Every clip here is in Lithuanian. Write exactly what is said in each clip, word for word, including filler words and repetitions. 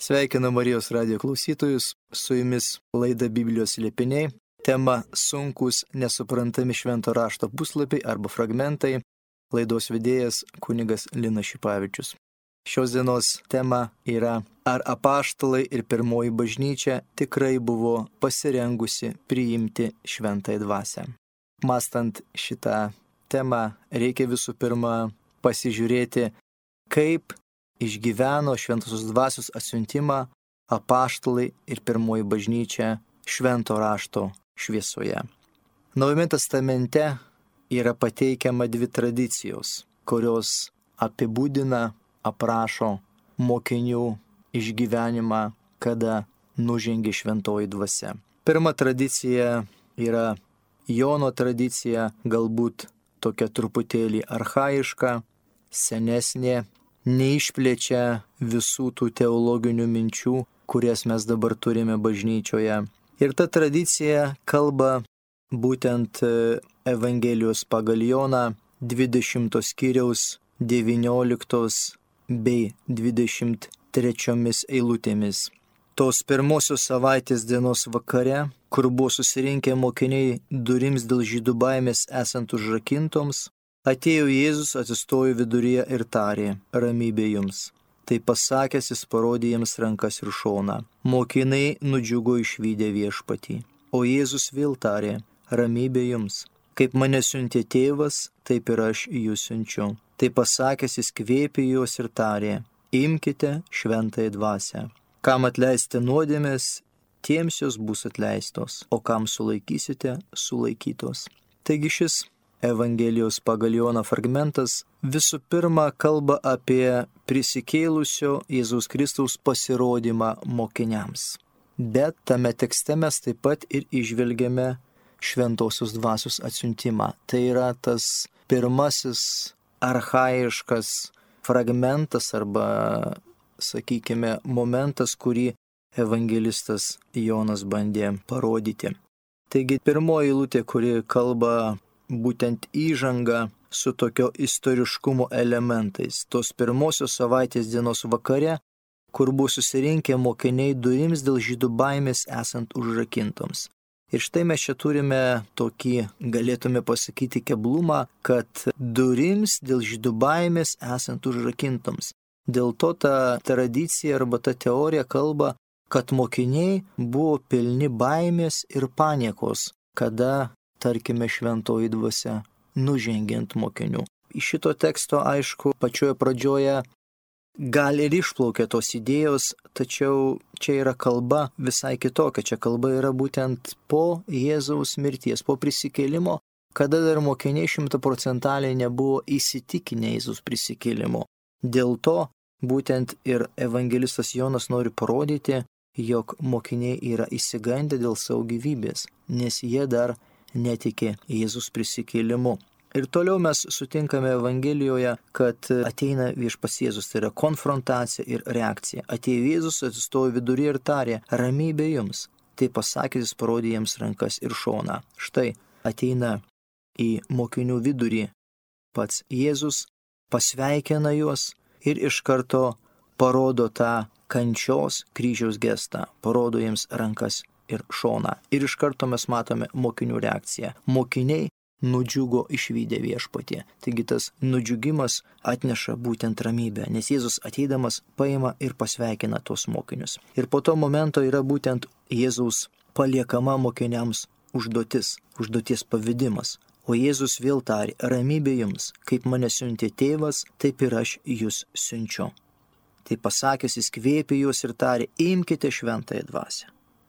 Sveikinu Marijos radijo klausytojus, su jumis laida Biblijos slėpiniai. Tema sunkus, nesuprantami švento rašto puslapiai arba fragmentai. Laidos vedėjas kunigas Linas Šipavičius. Šios dienos tema yra, ar apaštalai ir pirmoji bažnyčia tikrai buvo pasirengusi priimti šventąją dvasią. Mąstant šitą temą, reikia visų pirma pasižiūrėti, kaip išgyveno šventosios dvasios atsiuntimą apaštalai ir pirmoji bažnyčia švento rašto šviesoje. Naujame testamente yra pateikiama dvi tradicijos, kurios apibūdina, aprašo mokinių išgyvenimą, kada nužengė šventoji dvasia. Pirma tradicija yra Jono tradicija, galbūt tokia truputėlį archaiška, senesnė, neišplečia visų tų teologinių minčių, kurias mes dabar turime bažnyčioje. Ir ta tradicija kalba būtent Evangelijos pagal Joną dvidešimto skyriaus devynioliktos bei dvidešimt trečiomis eilutėmis. Tos pirmosios savaitės dienos vakare, kur buvo susirinkę mokiniai durims dėl žydų baimės esant užrakintoms, atėjo Jėzus, atsistojo viduryje ir tarė, ramybė jums. Tai pasakęs, jis parodė jiems rankas ir šoną. Mokiniai nudžiugo išvydę viešpatį. O Jėzus vėl tarė, ramybė jums. Kaip mane siuntė tėvas, taip ir aš jūs siunčiu. Tai pasakęs, jis kvėpė juos ir tarė, imkite šventąją dvasią. Kam atleisite nuodėmės, tiems jos bus atleistos, o kam sulaikysite, sulaikytos. Taigi šis Evangelijos pagal Joną fragmentas visų pirma kalba apie prisikėlusio Jėzaus Kristaus pasirodymą mokiniams. Bet tame tekste mes taip pat ir įžvelgiame šventosios dvasios atsiuntimą. Tai yra tas pirmasis archaiškas fragmentas arba, sakykime, momentas, kurį evangelistas Jonas bandė parodyti. Taigi pirmoji eilutė, kuri kalba būtent įžanga su tokio istoriškumo elementais. Tos pirmosios savaitės dienos vakare, kur buvo susirinkę mokiniai durims dėl žydų baimės esant užrakintoms. Ir štai mes čia turime tokį, galėtume pasakyti, keblumą, kad durims dėl žydų baimės esant užrakintoms. Dėl to ta tradicija arba ta teorija kalba, kad mokiniai buvo pilni baimės ir paniekos, kada, tarkime, šventoji dvasia nužengiant mokinių. Iš šito teksto, aišku, pačioje pradžioje gal ir išplaukia tos idėjos, tačiau čia yra kalba visai kitokia. Čia kalba yra būtent po Jėzaus mirties, po prisikėlimo, kada dar mokiniai šimtaprocentaliai nebuvo įsitikinę Jėzaus prisikėlimo. Dėl to būtent ir evangelistas Jonas nori parodyti, jog mokiniai yra išsigandę dėl savo gyvybės, nes jie dar netiki Jėzus prisikėlimu. Ir toliau mes sutinkame Evangelijoje, kad ateina viešpats Jėzus, tai yra konfrontacija ir reakcija. Atėjo Jėzus, atsistojo viduryje ir tarė, ramybė jums. Tai pasakęs, jis parodė jiems rankas ir šoną. Štai ateina į mokinių vidurį pats Jėzus, pasveikina juos ir iš karto parodo tą kančios kryžiaus gestą, parodo jiems rankas ir šoną. Ir iš karto mes matome mokinių reakciją. Mokiniai nudžiugo išvydę viešpatį. Taigi tas nudžiugimas atneša būtent ramybę, nes Jėzus ateidamas paima ir pasveikina tuos mokinius. Ir po to momento yra būtent Jėzaus paliekama mokiniams užduotis, užduoties pavedimas. O Jėzus vėl tarė, ramybė jums, kaip mane siuntė tėvas, taip ir aš jūs siunčiu. Tai pasakęs, jis kvėpė juos ir tarė, imkite šventąją dvasią.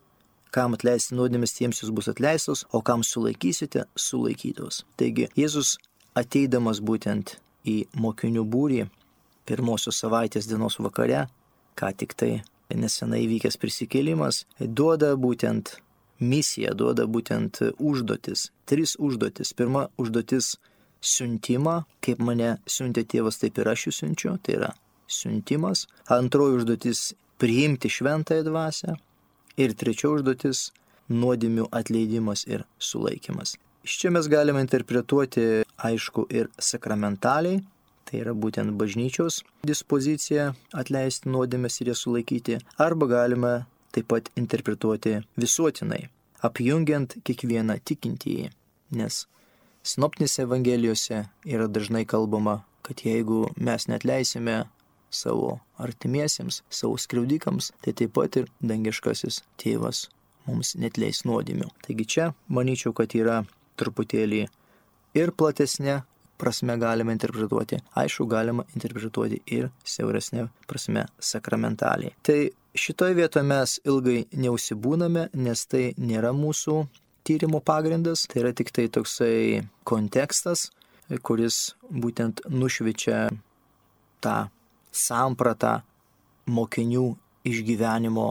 Kam atleisti nuodėmės, tiems jūs bus atleistos, o kam sulaikysite, sulaikytos. Taigi, Jėzus ateidamas būtent į mokinių būrį pirmosios savaitės dienos vakare, ką tik tai nesenai vykęs prisikėlimas, duoda būtent misiją, duoda būtent užduotis, tris užduotis. Pirma užduotis siuntimą, kaip mane siuntė tėvas, taip ir aš jūs siunčiu, tai yra siuntimas. Antroji užduotis priimti šventąją dvasią. Ir trečia užduotis – nuodėmių atleidimas ir sulaikymas. Iš čia mes galime interpretuoti, aišku, ir sakramentaliai, tai yra būtent bažnyčios dispozicija atleisti nuodėmes ir jas sulaikyti, arba galime taip pat interpretuoti visuotinai, apjungiant kiekvieną tikintįjį, nes sinoptinėse evangelijose yra dažnai kalbama, kad jeigu mes neatleisime savo artimiesiems, savo skriaudikams, tai taip pat ir dangiškasis tėvas mums neatleis nuodėmių. Taigi čia, manyčiau, kad yra truputėlį ir platesnė prasme galima interpretuoti, aišku, galima interpretuoti ir siauresnė prasme sakramentaliai. Tai šitoje vietoje mes ilgai neužsibūname, nes tai nėra mūsų tyrimo pagrindas, tai yra tik tai toksai kontekstas, kuris būtent nušviečia tą sampratą mokinių išgyvenimo,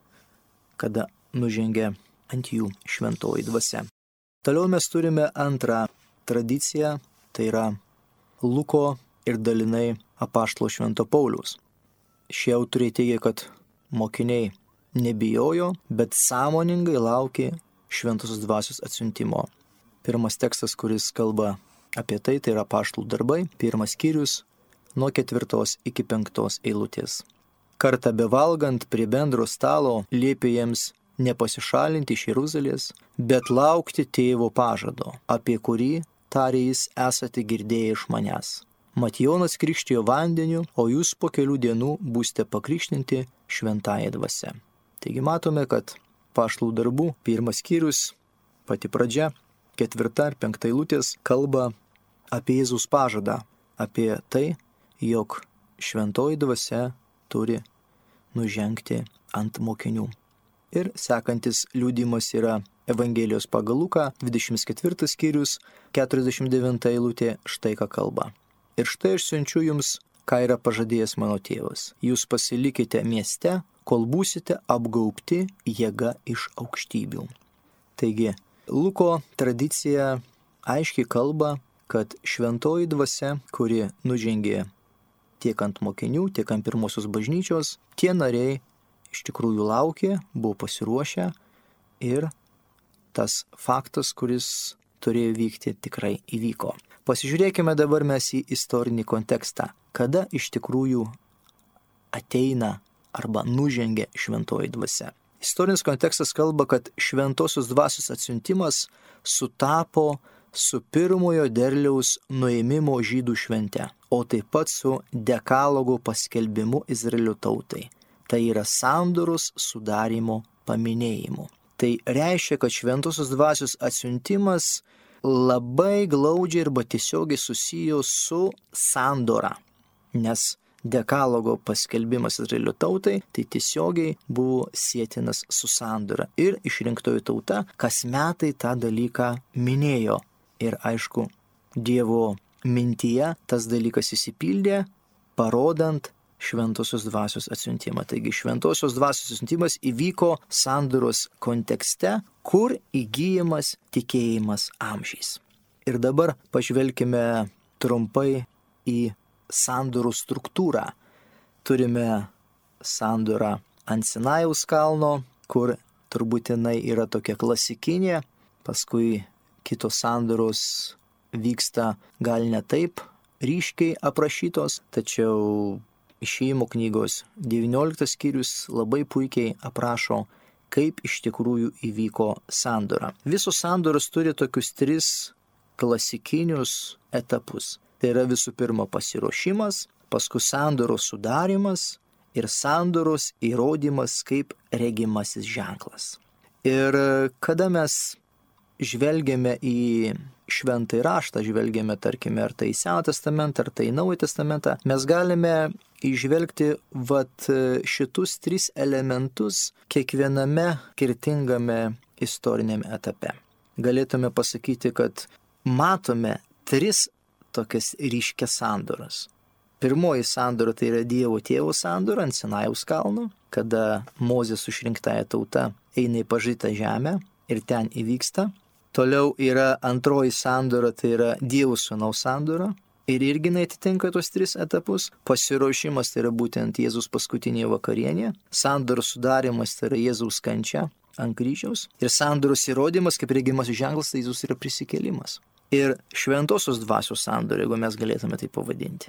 kada nužengia ant jų šventoji dvasia. Toliau mes turime antrą tradiciją, tai yra Luko ir dalinai apaštalo Švento Pauliaus. Šie autoriai teigia, kad mokiniai nebijojo, bet sąmoningai laukė šventosios dvasios atsiuntimo. Pirmas tekstas, kuris kalba apie tai, tai yra apaštalų darbai, pirmas skyrius, nuo ketvirtos iki penktos eilutės. Kartą bevalgant prie bendro stalo liepė jiems nepasišalinti iš Jeruzalės, bet laukti tėvo pažado, apie kurį, tarė jis, esate girdėję iš manęs. Mat Jonas krikštijo vandeniu, o jūs po kelių dienų būsite pakrikštinti šventąja dvasia. Taigi matome, kad apaštalų darbų pirmas skyrius, pati pradžia, ketvirta ir penkta eilutės kalba apie Jėzaus pažadą, apie tai, jog šventoji dvasia turi nužengti ant mokinių. Ir sekantis liudijimas yra Evangelijos pagal Luką, dvidešimt ketvirtas skyrius, keturiasdešimt devinta eilutė, štai ką kalba. Ir štai aš siunčiu jums, ką yra pažadėjęs mano tėvas. Jūs pasilikite mieste, kol būsite apgaubti jėga iš aukštybių. Taigi, Luko tradicija aiškiai kalba, kad šventoji dvasia, kuri nužengė tiek ant mokinių, tiek ant pirmosios bažnyčios, tie nariai iš tikrųjų laukė, buvo pasiruošę ir tas faktas, kuris turėjo vykti, tikrai įvyko. Pasižiūrėkime dabar mes į istorinį kontekstą, kada iš tikrųjų ateina arba nužengia šventoji dvasia. Istorinis kontekstas kalba, kad šventosios dvasios atsiuntimas sutapo su pirmojo derliaus nuėmimo žydų švente, o taip pat su dekalogo paskelbimu Izraelio tautai. Tai yra sandoros sudarimo paminėjimu. Tai reiškia, kad šventosios dvasios atsiuntimas labai glaudžiai arba tiesiogiai susijo su sandora, nes dekalogo paskelbimas Izraelio tautai tai tiesiogiai buvo sietinas su sandora. Ir išrinktoji tauta kas metai tą dalyką minėjo. Ir aišku, Dievo mintyje tas dalykas įsipildė, parodant šventosios dvasios atsiuntimą. Taigi šventosios dvasios atsiuntimas įvyko sandoros kontekste, kur įgyjamas tikėjimas amžiais. Ir dabar pažvelkime trumpai į sandorų struktūrą. Turime sandorą ant Sinajaus kalno, kur turbūt jinai yra tokia klasikinė, paskui kitos sandoros vyksta gal ne taip ryškiai aprašytos, tačiau Išėjimo knygos devynioliktas skyrius labai puikiai aprašo, kaip iš tikrųjų įvyko sandora. Visos sandoros turi tokius tris klasikinius etapus. Tai yra visų pirma pasiruošimas, paskui sandoros sudarimas ir sandoros įrodymas kaip regimasis ženklas. Ir kada mes žvelgiame į šventąjį raštą, žvelgiame, tarkime, ar tai į Seną testamentą, ar tai į Naują testamentą, mes galime įžvelgti vat šitus tris elementus kiekviename skirtingame istoriniame etape. Galėtume pasakyti, kad matome tris tokias ryškias sandoras. Pirmoji sandora tai yra Dievo tėvo sandora ant Sinajaus kalno, kada Mozė su išrinktąja tauta eina į pažadytą žemę ir ten įvyksta. Toliau yra antroji sandora, tai yra Dievo sūnaus sandora. Ir irgi atitinka tos tris etapus. Pasiruošimas tai yra būtent Jėzus paskutinė vakarienė. Sandoros sudarimas tai yra Jėzaus kančia ant kryžiaus. Ir sandoros įrodymas, kaip regimas ženklas, tai Jėzus yra prisikėlimas. Ir šventosios dvasios sandora, jeigu mes galėtume tai pavadinti.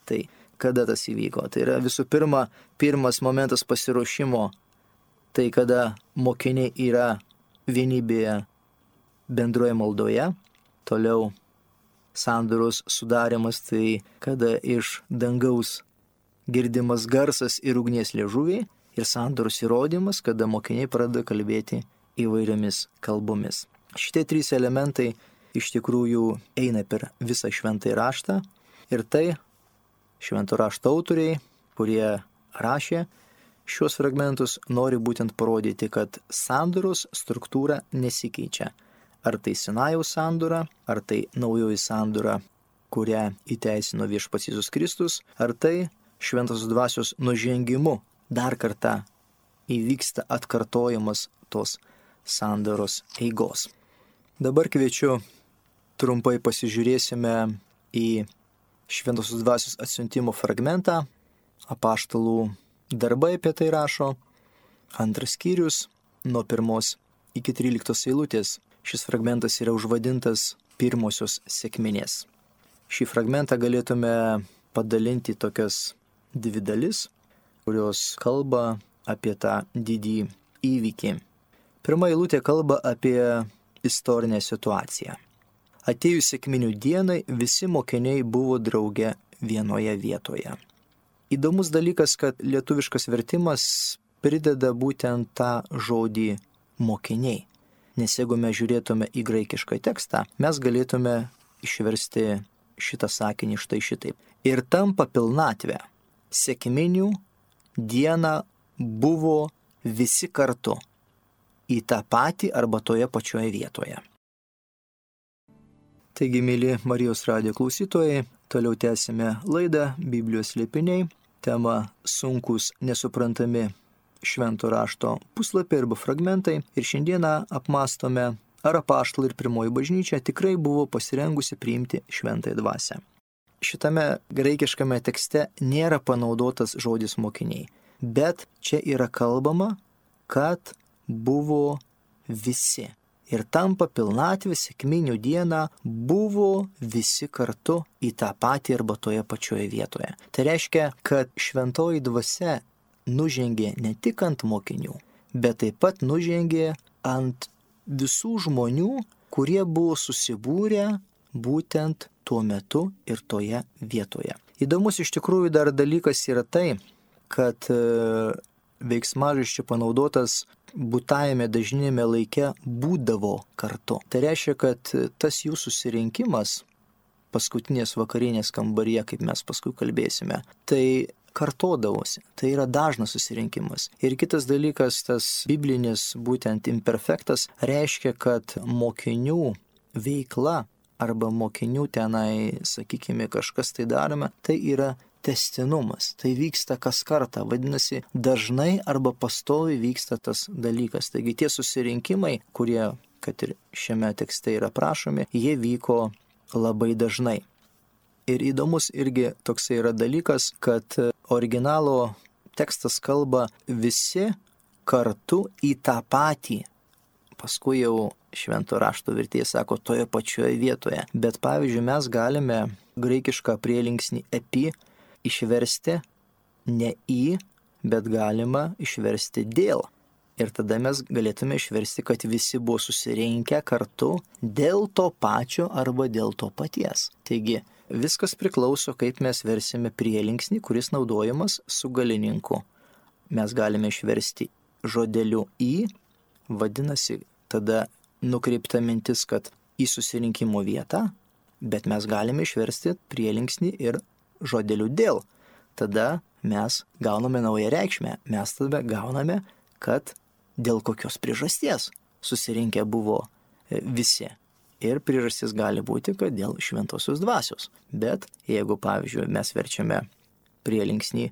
Tai kada tas įvyko? Tai yra visų pirma, pirmas momentas pasiruošimo, tai kada mokiniai yra vienybėje bendroje maldoje, toliau sandoros sudarimas, tai kada iš dangaus girdimas garsas ir ugnies liežuviai, ir sandoros įrodymas, kada mokiniai pradeda kalbėti įvairiomis kalbomis. Šitie trys elementai iš tikrųjų eina per visą šventąjį raštą, ir tai švento rašto autoriai, kurie rašė šios fragmentus, nori būtent parodyti, kad sandoros struktūra nesikeičia. Ar tai Sinajaus sandora, ar tai naujoji sandora, kurią įteisino viešpats Jėzus Kristus, ar tai šventosios dvasios nužengimu dar kartą įvyksta atkartojimas tos sandoros eigos. Dabar kviečiu trumpai pasižiūrėsime į šventosios dvasios atsiuntimo fragmentą. Apaštalų darbai apie tai rašo. Antras skyrius nuo pirmos iki tryliktos eilutės. Šis fragmentas yra užvadintas pirmosios sekminės. Šį fragmentą galėtume padalinti tokias dvi dalis, kurios kalba apie tą didį įvykį. Pirma eilutė kalba apie istorinę situaciją. Atėjus sekminių dienai visi mokiniai buvo drauge vienoje vietoje. Įdomus dalykas, kad lietuviškas vertimas prideda būtent tą žodį mokiniai. Nes jeigu mes žiūrėtume į graikišką tekstą, mes galėtume išversti šitą sakinį štai šitaip. Ir tampa pilnatvė. Sekminių dieną buvo visi kartu į tą patį arba toje pačioje vietoje. Taigi, mėly Marijos radijo klausytojai, toliau tęsime laidą Biblijos slėpiniai. Tema sunkus, nesuprantami švento rašto puslapiai arba fragmentai. Ir šiandieną apmastome, ar apaštalai ir pirmoji bažnyčia tikrai buvo pasirengusi priimti šventąją dvasią. Šitame graikiškame tekste nėra panaudotas žodis mokiniai, bet čia yra kalbama, kad buvo visi. Ir tampa pilnatvė sekminių dieną buvo visi kartu į tą patį arba toje pačioje vietoje. Tai reiškia, kad šventoji dvasia nužengė ne tik ant mokinių, bet taip pat nužengė ant visų žmonių, kurie buvo susibūrę būtent tuo metu ir toje vietoje. Įdomus iš tikrųjų dar dalykas yra tai, kad veiksmažodis čia panaudotas būtajame dažniniame laike būdavo kartu. Tai reiškia, kad tas jų susirinkimas paskutinės vakarienės kambaryje, kaip mes paskui kalbėsime, tai kartodavosi. Tai yra dažnas susirinkimas. Ir kitas dalykas, tas biblinis būtent imperfektas, reiškia, kad mokinių veikla arba mokinių tenai, sakykime, kažkas tai darome, tai yra tęstinumas. Tai vyksta kas kartą. Vadinasi, dažnai arba pastoviai vyksta tas dalykas. Taigi tie susirinkimai, kurie, kad ir šiame tekste yra prašomi, jie vyko labai dažnai. Ir įdomus irgi toksai yra dalykas, kad originalo tekstas kalba visi kartu į tą patį. Paskui jau švento rašto vertėjas sako toje pačioje vietoje. Bet pavyzdžiui, mes galime graikišką prielinksnį epi išversti ne į, bet galima išversti dėl. Ir tada mes galėtume išversti, kad visi buvo susirinkę kartu dėl to pačio arba dėl to paties. Taigi, viskas priklauso, kaip mes versime prielinksnį, kuris naudojamas su galininku. Mes galime išversti žodeliu į, vadinasi, tada nukreipta mintis, kad į susirinkimo vietą, bet mes galime išversti prielinksnį ir žodeliu dėl. Tada mes gauname naują reikšmę. Mes tada gauname, kad dėl kokios priežasties susirinkę buvo visi. Ir priežastis gali būti, kad dėl šventosios dvasios. Bet jeigu, pavyzdžiui, mes verčiame prielinksnį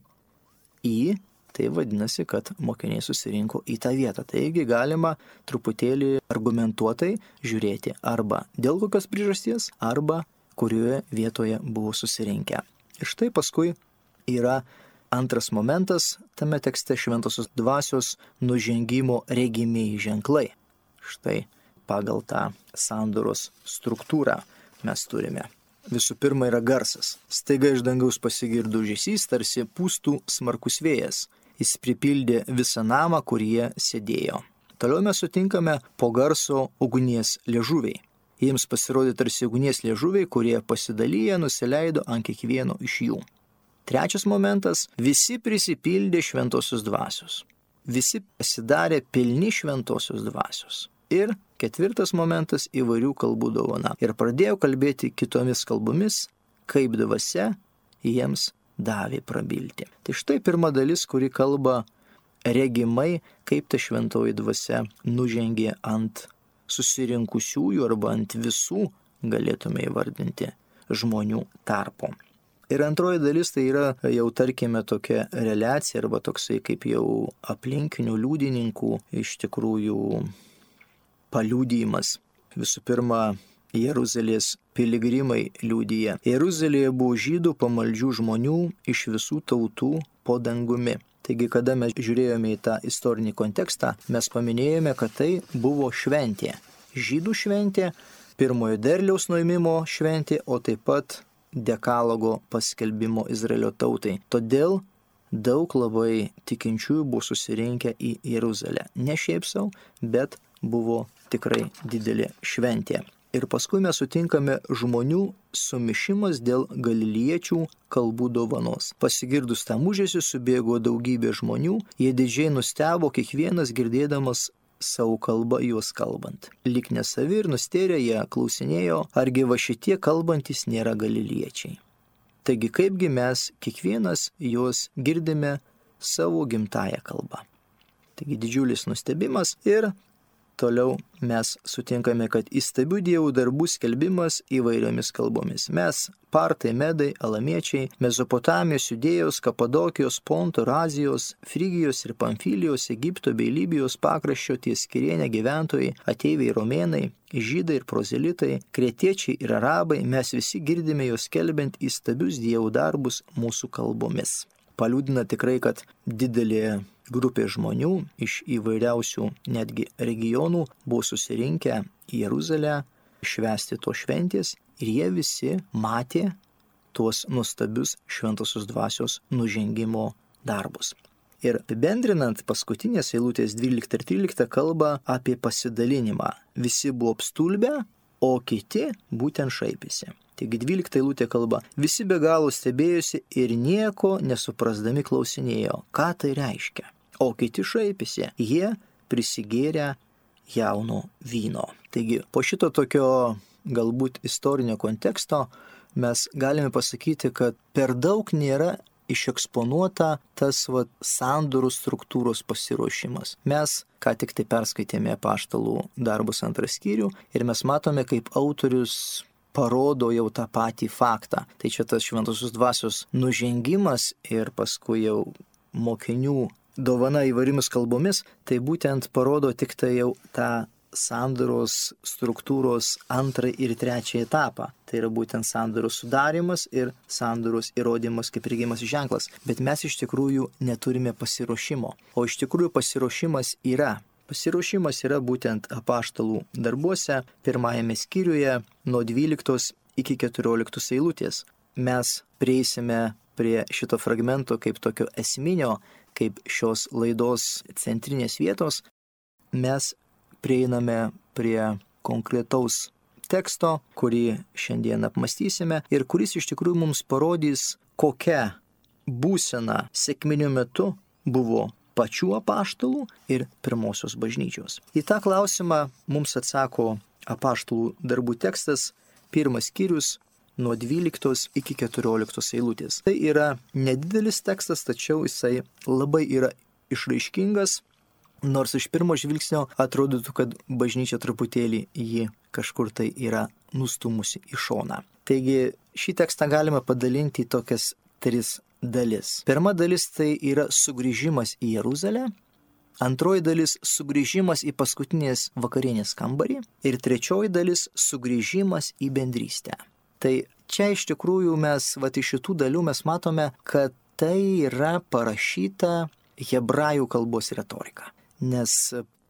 į, tai vadinasi, kad mokiniai susirinko į tą vietą. Taigi galima truputėlį argumentuotai žiūrėti arba dėl kokios priežasties, arba kurioje vietoje buvo susirinkę. Ir štai paskui yra antras momentas tame tekste šventosios dvasios nužengimo regimieji ženklai. Štai pagal tą sandoros struktūrą mes turime visų pirma yra garsas. Staiga iš dangaus pasigirdo ūžesys, tarsi pūstų smarkus vėjas. Jis pripildė visą namą, kur jie sėdėjo. Toliau mes sutinkame po garso ugnies liežuviai. Jiems pasirodė tarsi ugnies liežuviai, kurie pasidalyję nusileido ant kiekvieno iš jų. Trečias momentas – visi prisipildė šventosios dvasios. Visi pasidarė pilni šventosios dvasios. Ir ketvirtas momentas – įvairių kalbų dovana. Ir pradėjo kalbėti kitomis kalbomis, kaip dvasia jiems davė prabilti. Tai štai pirma dalis, kuri kalba regimai, kaip ta šventoji dvasia nužengė ant susirinkusiųjų arba ant visų, galėtume įvardinti, žmonių tarpo. Ir antroji dalis tai yra jau tarkime tokia reliacija arba toksai kaip jau aplinkinių liudininkų iš tikrųjų paliudijimas. Visų pirma, Jeruzalės piligrimai liudija. Jeruzalėje buvo žydų pamaldžių žmonių iš visų tautų po dangumi. Taigi, kada mes žiūrėjome į tą istorinį kontekstą, mes paminėjome, kad tai buvo šventė. Žydų šventė, pirmojo derliaus nuėmimo šventė, o taip pat dekalogo paskelbimo Izraelio tautai. Todėl daug labai tikinčiųjų buvo susirinkę į Jeruzalę. Ne šiaip sau, bet buvo tikrai didelė šventė. Ir paskui mes sutinkame žmonių sumišimas dėl galiliečių kalbų dovanos. Pasigirdus tam ūžesiui subėgo daugybė žmonių, jie didžiai nustebo kiekvienas girdėdamas savo kalbą juos kalbant. Lik nesavi ir nustėrę jie klausinėjo, argi va šitie kalbantis nėra galiliečiai. Taigi kaipgi mes kiekvienas juos girdime savo gimtąją kalbą. Taigi didžiulis nustebimas ir toliau mes sutinkame, kad įstabių dievų darbų skelbimas įvairiomis kalbomis. Mes, partai, medai, alamiečiai, Mezopotamijos, Judėjos, Kapadokijos, Ponto, Azijos, Frygijos ir Pamfilijos, Egipto bei Libijos pakraščio ties Kiriene gyventojai, ateiviai romėnai, žydai ir prozelitai, kretiečiai ir arabai, mes visi girdime juos skelbiant įstabius dievų darbus mūsų kalbomis. Paliudina tikrai, kad didelė grupė žmonių iš įvairiausių netgi regionų buvo susirinkę į Jeruzalę švęsti tos šventės ir jie visi matė tuos nuostabius šventosios dvasios nužengimo darbus. Ir apibendrinant paskutinės eilutės dvyliktą ir tryliktą kalba apie pasidalinimą. Visi buvo apstulbę, o kiti būtent šaipėsi. Taigi dvylikta eilutė kalba, visi be galo stebėjosi ir nieko nesuprasdami klausinėjo, ką tai reiškia. O kiti šaipėsi, jie prisigėrė jauno vyno. Taigi po šito tokio galbūt istorinio konteksto mes galime pasakyti, kad per daug nėra išeksponuota tas va, sandorų struktūros pasiruošimas. Mes ką tik tai perskaitėme Apaštalų darbus antrą skyrių ir mes matome, kaip autorius parodo jau tą patį faktą. Tai čia tas šventosios dvasios nužengimas ir paskui jau mokinių dovana įvairiomis kalbomis, tai būtent parodo tik tai jau tą sandoros struktūros antrą ir trečią etapą. Tai yra būtent sandoros sudarimas ir sandoros įrodymas kaip regimas ženklas. Bet mes iš tikrųjų neturime pasiruošimo. O iš tikrųjų pasiruošimas yra. Pasiruošimas yra būtent apaštalų darbuose, pirmajame skyriuje nuo dvyliktos iki keturioliktos eilutės. Mes prieisime prie šito fragmento kaip tokio esminio, kaip šios laidos centrinės vietos. Mes prieiname prie konkretaus teksto, kurį šiandien apmastysime ir kuris iš tikrųjų mums parodys, kokia būsena sekminių metu buvo pačių apaštalų ir pirmosios bažnyčios. Į tą klausimą mums atsako apaštalų darbų tekstas, pirmas skyrius nuo dvyliktos iki keturioliktos eilutės. Tai yra nedidelis tekstas, tačiau jisai labai yra išraiškingas, nors iš pirmo žvilgsnio atrodytų, kad bažnyčia truputėlį jį kažkur tai yra nustumusi į šoną. Taigi šį tekstą galima padalinti į tokias tris dalis. Pirma dalis tai yra sugrįžimas į Jeruzalę, antroji dalis sugrįžimas į paskutinės vakarienės kambarį ir trečioji dalis sugrįžimas į bendrystę. Tai čia iš tikrųjų mes, vat iš šitų dalių mes matome, kad tai yra parašyta hebrajų kalbos retorika. Nes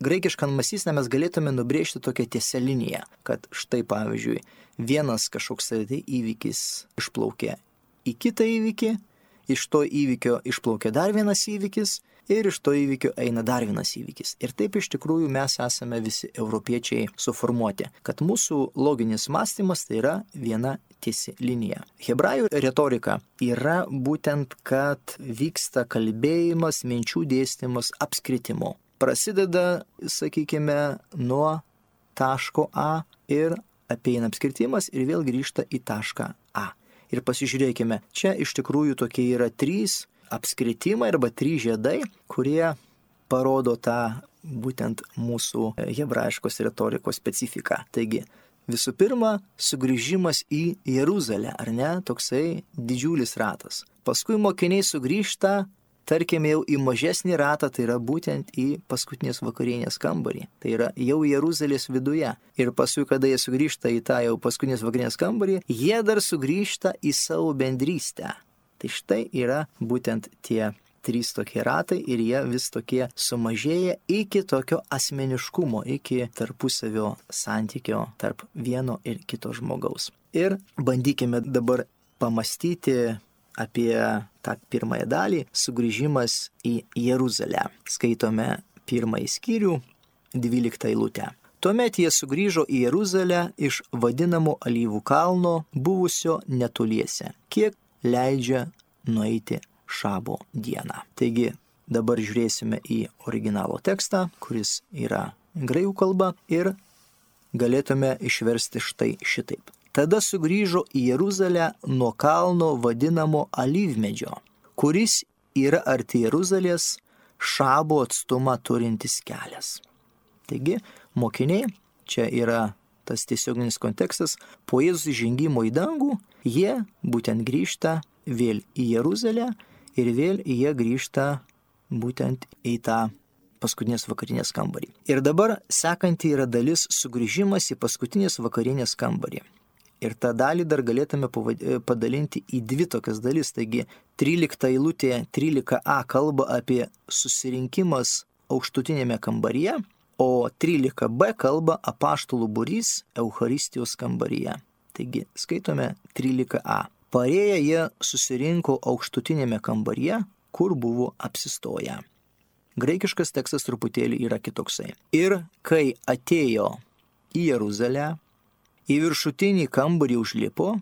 graikišką mąstyseną mes galėtume nubrėžti tokią tiesią liniją, kad štai pavyzdžiui, vienas kažkoks tai įvykis išplaukė į kitą įvykį, iš to įvykio išplaukė dar vienas įvykis ir iš to įvykio eina dar vienas įvykis. Ir taip iš tikrųjų mes esame visi europiečiai suformuoti, kad mūsų loginis mąstymas tai yra viena tiesi linija. Hebrajų retorika yra būtent, kad vyksta kalbėjimas, minčių dėstymas apskritimu. Prasideda, sakykime, nuo taško A ir apeina apskritimas ir vėl grįžta į tašką A. Ir pasižiūrėkime, čia iš tikrųjų tokie yra trys apskritimai arba trys žiedai, kurie parodo tą būtent mūsų hebrajiškos retorikos specifiką. Taigi, visų pirma, sugrįžimas į Jeruzalę, ar ne, toksai didžiulis ratas. Paskui mokiniai sugrįžta, tarkime, jau į mažesnį ratą, tai yra būtent į paskutinės vakarienės kambarį. Tai yra jau Jeruzalės viduje. Ir paskui, kada jie sugrįžta į tą jau paskutinės vakarienės kambarį, jie dar sugrįžta į savo bendrystę. Tai štai yra būtent tie trys tokie ratai ir jie vis tokie sumažėja iki tokio asmeniškumo, iki tarpusavio santykio tarp vieno ir kito žmogaus. Ir bandykime dabar pamastyti apie tą pirmąją dalį, sugrįžimas į Jeruzalę. Skaitome pirmąjį skyrių, dvyliktą eilutę. Tuomet jie sugrįžo į Jeruzalę iš vadinamo Alyvų kalno, buvusio netoliese, kiek leidžia nueiti šabo dieną. Taigi dabar žiūrėsime į originalo tekstą, kuris yra graikų kalba ir galėtume išversti štai šitaip. Tada sugrįžo į Jeruzalę nuo kalno vadinamo Alyvmedžio, kuris yra arti Jeruzalės šabo atstumą turintis kelias. Taigi, mokiniai, čia yra tas tiesioginis kontekstas, po Jėzus įžengimo į dangų, jie būtent grįžta vėl į Jeruzalę ir vėl jie grįžta būtent į tą paskutinės vakarinės kambarį. Ir dabar sekanti yra dalis sugrįžimas į paskutinės vakarinės kambarį. Ir tą dalį dar galėtume padalinti į dvi tokias dalis. Taigi, trylikta eilutė, trylika a kalba apie susirinkimas aukštutinėme kambaryje, o trylika b kalba apaštalų būrys Eucharistijos kambaryje. Taigi, skaitome trylika a. Parėję jie susirinko aukštutinėme kambaryje, kur buvo apsistoję. Graikiškas tekstas truputėlį yra kitoksai. Ir kai atėjo į Jeruzalę, į viršutinį kambarį užlipo,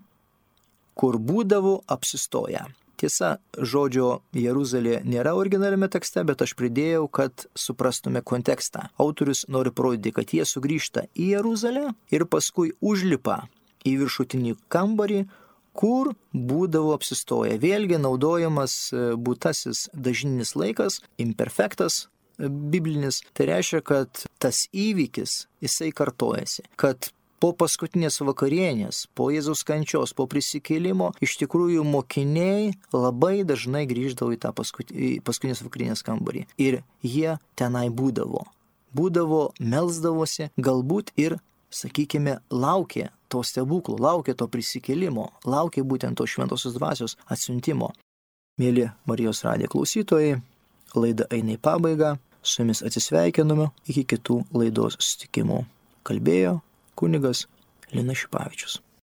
kur būdavo apsistoję. Tiesa, žodžio Jeruzalė nėra originaliame tekste, bet aš pridėjau, kad suprastume kontekstą. Autorius nori parodyti, kad jie sugrįžta į Jeruzalę ir paskui užlipa į viršutinį kambarį, kur būdavo apsistoję. Vėlgi naudojamas būtasis dažninis laikas, imperfektas biblinis. Tai reiškia, kad tas įvykis, jisai kartojasi. Kad po paskutinės vakarienės, po Jėzaus kančios, po prisikėlimo, iš tikrųjų mokiniai labai dažnai grįždavo į tą paskutinės vakarienės kambarį. Ir jie tenai būdavo. Būdavo, melsdavosi, galbūt ir, sakykime, laukė to stebuklo, laukė to prisikėlimo, laukė būtent to šventosios dvasios atsiuntimo. Mėly Marijos radijo klausytojai, laida eina į pabaigą, su jumis atsisveikiname, iki kitų laidos susitikimų. Kalbėjo kunigas Linas Šipavičius.